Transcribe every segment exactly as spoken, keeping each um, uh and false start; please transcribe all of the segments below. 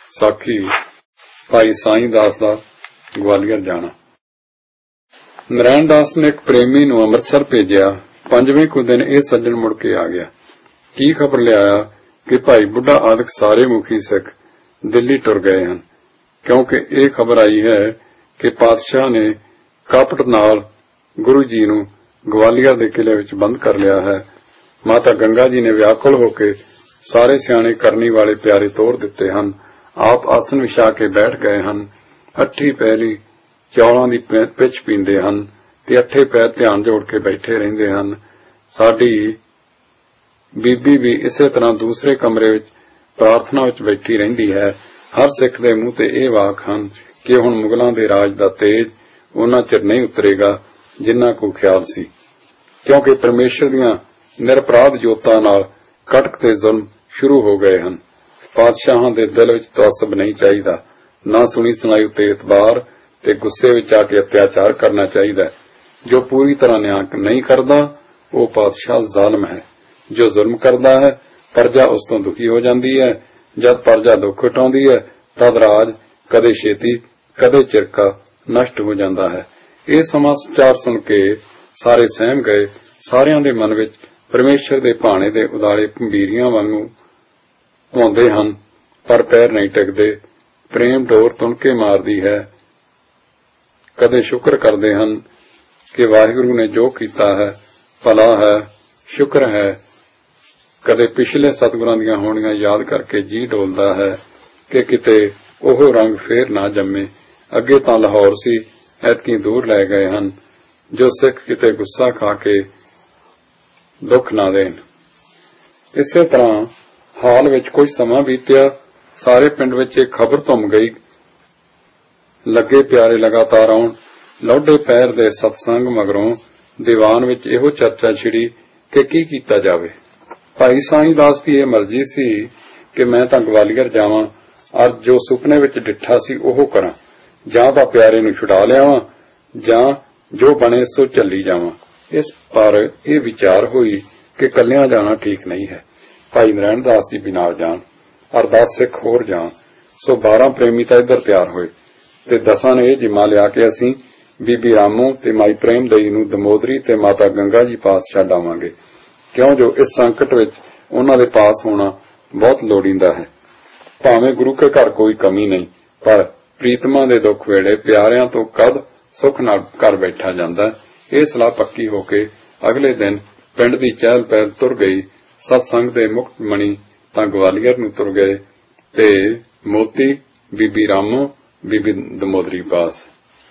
ਸਾਖੀ ਭਾਈ ਸਾਈਂ ਦਾਸ ਦਾ ਗਵਾਲੀਅਰ ਜਾਣਾ। ਨਰੈਣ ਦਾਸ ਨੇ ਇੱਕ ਪ੍ਰੇਮੀ ਨੂੰ ਅੰਮ੍ਰਿਤਸਰ ਭੇਜਿਆ। ਪੰਜਵੇਂ ਕੁ ਦਿਨ ਇਹ ਸੱਜਣ ਮੁੜ ਕੇ ਆ ਗਿਆ। ਕੀ ਖਬਰ ਲਿਆਇਆ ਕਿ ਭਾਈ ਬੁੱਢਾ ਆਦਿਕ ਸਾਰੇ ਮੁਖੀ ਸਿੱਖ ਦਿੱਲੀ ਟੁਰ ਗਏ ਹਨ, ਕਿਉਂਕਿ ਇਹ ਖਬਰ ਆਈ ਹੈ ਕਿ ਪਾਤਸ਼ਾਹ ਨੇ ਕਪਟ ਨਾਲ ਗੁਰੂ ਜੀ ਨੂੰ ਗਵਾਲੀਅਰ ਦੇ ਕਿਲੇ ਵਿੱਚ ਬੰਦ ਕਰ ਲਿਆ ਹੈ। ਮਾਤਾ ਗੰਗਾ ਜੀ ਨੇ ਵਿਆਕੁਲ ਹੋ ਕੇ ਸਾਰੇ ਸਿਆਣੇ ਕਰਨੀ ਵਾਲੇ ਪਿਆਰੇ ਤੋਰ ਦਿੱਤੇ ਹਨ। ਆਪ ਆਸਨ ਵਿਛਾ ਕੇ ਬੈਠ ਗਏ ਹਨ। ਅੱਠੀ ਪਹਿਲੀ ਚੌਲਾਂ ਦੀ ਪਿੱਛ ਪੀਂਦੇ ਹਨ ਤੇ ਅੱਠੇ ਪੈਰ ਧਿਆਨ ਜੋੜ ਕੇ ਬੈਠੇ ਰਹਿੰਦੇ ਹਨ। ਸਾਡੀ ਬੀਬੀ ਵੀ ਇਸੇ ਤਰ੍ਹਾਂ ਦੂਸਰੇ ਕਮਰੇ ਵਿੱਚ ਪ੍ਰਾਰਥਨਾ ਵਿੱਚ ਬੈਠੀ ਰਹਿੰਦੀ ਹੈ। ਹਰ ਸਿੱਖ ਦੇ ਮੂੰਹ ਤੇ ਇਹ ਵਾਕ ਹਨ ਕਿ ਹੁਣ ਮੁਗਲਾਂ ਦੇ ਰਾਜ ਦਾ ਤੇਜ ਉਹਨਾਂ ਚਿਰ ਨਹੀਂ ਉਤਰੇਗਾ ਜਿੰਨਾ ਕੋ ਖਿਆਲ ਸੀ, ਕਿਉਂਕਿ ਪਰਮੇਸ਼ਰ ਦੀਆਂ ਨਿਰਪਰਾਧ ਜੋਤਾਂ ਨਾਲ ਕਟਕ ਤੇ ਜ਼ੁਲਮ ਸ਼ੁਰੂ ਹੋ ਗਏ ਹਨ। ਪਾਤਸ਼ਾਹਾਂ ਦੇ ਦਿਲ ਵਿੱਚ ਤਅੱਸਬ ਨਹੀਂ ਚਾਹੀਦਾ, ਨਾ ਸੁਣੀ ਸੁਣਾਈ ਉੱਤੇ ਇਤਬਾਰ ਤੇ ਗੁੱਸੇ ਵਿੱਚ ਆ ਕੇ ਅਤਿਆਚਾਰ ਕਰਨਾ ਚਾਹੀਦਾ। ਜੋ ਪੂਰੀ ਤਰ੍ਹਾਂ ਨਿਆਂ ਨਹੀਂ ਕਰਦਾ ਉਹ ਪਾਤਸ਼ਾਹ ਜ਼ਾਲਮ ਹੈ। ਜੋ ਜ਼ੁਲਮ ਕਰਦਾ ਹੈ ਪ੍ਰਜਾ ਉਸ ਤੋਂ ਦੁਖੀ ਹੋ ਜਾਂਦੀ ਹੈ। ਜਦ ਪ੍ਰਜਾ ਦੁੱਖ ਉਠਾਉਂਦੀ ਹੈ ਤਦ ਰਾਜ ਕਦੇ ਛੇਤੀ ਕਦੇ ਚਿਰਕਾ ਨਸ਼ਟ ਹੋ ਜਾਂਦਾ ਹੈ। ਇਹ ਸਮਾਚਾਰ ਸੁਣ ਕੇ ਸਾਰੇ ਸਹਿਮ ਗਏ। ਸਾਰਿਆਂ ਦੇ ਮਨ ਵਿੱਚ ਪਰਮੇਸ਼ਰ ਦੇ ਭਾਣੇ ਦੇ ਉਦਾਲੇ ਭੰਬੀਰੀਆਂ ਵਾਂਗੂ ਆਉਂਦੇ ਹਨ, ਪਰ ਪੈਰ ਨਹੀਂ ਟਿਕਦੇ। ਪ੍ਰੇਮ ਡੋਰ ਤੁਣਕੇ ਮਾਰਦੀ ਹੈ। ਕਦੇ ਸ਼ੁਕਰ ਕਰਦੇ ਹਨ ਕਿ ਵਾਹਿਗੁਰੂ ਨੇ ਜੋ ਕੀਤਾ ਹੈ ਭਲਾ ਹੈ, ਸ਼ੁਕਰ ਹੈ। ਕਦੇ ਪਿਛਲੇ ਸਤਿਗੁਰਾਂ ਦੀਆਂ ਹੋਣੀਆਂ ਯਾਦ ਕਰਕੇ ਜੀ ਡੋਲਦਾ ਹੈ ਕਿ ਕਿਤੇ ਉਹ ਰੰਗ ਫੇਰ ਨਾ ਜੰਮੇ। ਅੱਗੇ ਤਾਂ ਲਾਹੌਰ ਸੀ, ਐਤਕੀ ਦੂਰ ਲੈ ਗਏ ਹਨ। ਜੋ ਸਿੱਖ ਕਿਤੇ ਗੁੱਸਾ ਖਾ ਕੇ ਦੁੱਖ ਨਾ ਦੇਣ। ਇਸੇ ਤਰ੍ਹਾਂ ਹਾਲ ਵਿੱਚ ਕੁਝ ਸਮਾਂ ਬੀਤਿਆ। ਸਾਰੇ ਪਿੰਡ ਵਿੱਚ ਇਹ ਖਬਰ ਧੁੰਮ ਗਈ। ਲੱਗੇ ਪਿਆਰੇ ਲਗਾਤਾਰ ਆਉਣ। ਲੌਡੇ ਪੈਰ ਦੇ ਸਤਸੰਗ ਮਗਰੋਂ ਦੀਵਾਨ ਵਿੱਚ ਇਹੋ ਚਰਚਾ ਛਿੜੀ ਕਿ ਕੀ ਕੀਤਾ ਜਾਵੇ। ਭਾਈ ਸਾਈਂ ਦਾਸ ਦੀ ਇਹ ਮਰਜ਼ੀ ਸੀ ਕਿ ਮੈਂ ਤਾਂ ਗਵਾਲੀਅਰ ਜਾਵਾਂ ਔਰ ਜੋ ਸੁਪਨੇ ਵਿੱਚ ਡਿੱਠਾ ਸੀ ਉਹ ਕਰਾਂ, ਜਾਂ ਤਾਂ ਪਿਆਰੇ ਨੂੰ ਛੁਡਾ ਲਿਆਵਾਂ ਜਾਂ ਜੋ ਬਣੇ ਸੋ ਚੱਲੀ ਜਾਵਾਂ। ਇਸ ਪਰ ਇਹ ਵਿਚਾਰ ਹੋਈ ਕਿ ਕੱਲਿਆਂ ਜਾਣਾ ਠੀਕ ਨਹੀਂ ਹੈ। ਭਾਈ ਨਰੈਣ ਦਾਸ ਜੀ ਵੀ ਨਾਲ ਜਾਣ ਔਰ ਦਸ ਸਿੱਖ ਹੋਰ ਜਾਣ। ਸੋ ਬਾਰਾਂ ਪ੍ਰੇਮੀ ਤਾਂ ਇੱਧਰ ਤਿਆਰ ਹੋਏ ਤੇ ਦਸਾਂ ਨੇ ਇਹ ਜਿੰਮਾ ਲਿਆ ਕਿ ਅਸੀਂ ਬੀਬੀ ਰਾਮੋ ਤੇ ਮਾਈ ਪ੍ਰੇਮ ਦਈ ਨੂੰ ਦਮੋਦਰੀ ਤੇ ਮਾਤਾ ਗੰਗਾ ਜੀ ਪਾਸ ਛੱਡ ਆਵਾਂਗੇ, ਕਿਉਂ ਜੋ ਇਸ ਸੰਕਟ ਵਿੱਚ ਉਹਨਾਂ ਦੇ ਪਾਸ ਹੋਣਾ ਬਹੁਤ ਲੋੜੀਂਦਾ ਹੈ। ਭਾਵੇਂ ਗੁਰੂ ਕੇ ਘਰ ਕੋਈ ਕਮੀ ਨਹੀਂ, ਪਰ ਪ੍ਰੀਤਮਾਂ ਦੇ ਦੁੱਖ ਵੇਲੇ ਪਿਆਰਿਆਂ ਤੋਂ ਕਦ ਸੁੱਖ ਨਾਲ ਘਰ ਬੈਠਾ ਜਾਂਦਾ। ਇਹ ਸਲਾਹ ਪੱਕੀ ਹੋ ਕੇ ਅਗਲੇ ਦਿਨ ਪਿੰਡ ਦੀ ਚਹਿਲ ਪਹਿਲ ਤੁਰ ਗਈ। ਸਤਸੰਗ ਦੇ ਮੁਕਤ ਮਣੀ ਤਾਂ ਗਵਾਲੀਅਰ ਨੂੰ ਤੁਰ ਗਏ ਤੇ ਮੋਤੀ ਬੀਬੀ ਰਾਮੋ ਬੀਬੀ ਦਮੋਦਰੀ ਪਾਸ।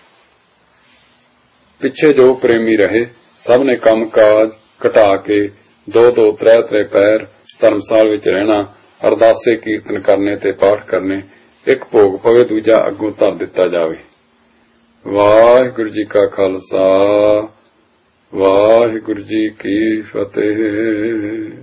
ਪਿੱਛੇ ਜੋ ਪ੍ਰੇਮੀ ਰਹੇ ਸਭ ਨੇ ਕੰਮ ਕਾਜ ਘਟਾ ਕੇ ਦੋ ਦੋ ਤਰੇ ਤਰੇ ਪੈਰ ਧਰਮਸਾਲ ਵਿੱਚ ਰਹਿਣਾ, ਅਰਦਾਸੇ ਕੀਰਤਨ ਕਰਨੇ ਤੇ ਪਾਠ ਕਰਨੇ। ਇੱਕ ਭੋਗ ਪਵੇ ਦੂਜਾ ਅੱਗੋਂ ਧਰ ਦਿੱਤਾ ਜਾਵੇ। ਵਾਹਿਗੁਰੂ ਜੀ ਕਾ ਖਾਲਸਾ, ਵਾਹਿਗੁਰੂ ਜੀ ਕੀ ਫਤਿਹ।